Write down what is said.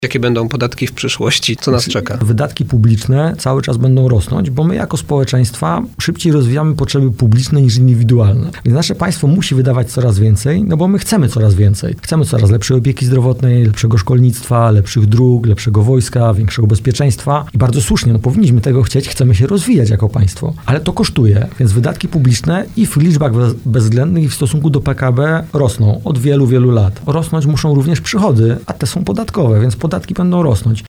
Jakie będą podatki w przyszłości? Co nas czeka? Wydatki publiczne cały czas będą rosnąć, bo my jako społeczeństwa szybciej rozwijamy potrzeby publiczne niż indywidualne. Więc nasze państwo musi wydawać coraz więcej, no bo my chcemy coraz więcej. Chcemy coraz lepszej opieki zdrowotnej, lepszego szkolnictwa, lepszych dróg, lepszego wojska, większego bezpieczeństwa. I bardzo słusznie, powinniśmy tego chcieć, chcemy się rozwijać jako państwo. Ale to kosztuje, więc wydatki publiczne i w liczbach bezwzględnych i w stosunku do PKB rosną od wielu, wielu lat. Rosnąć muszą również przychody, a te są podatkowe, więc podatki będą rosnąć.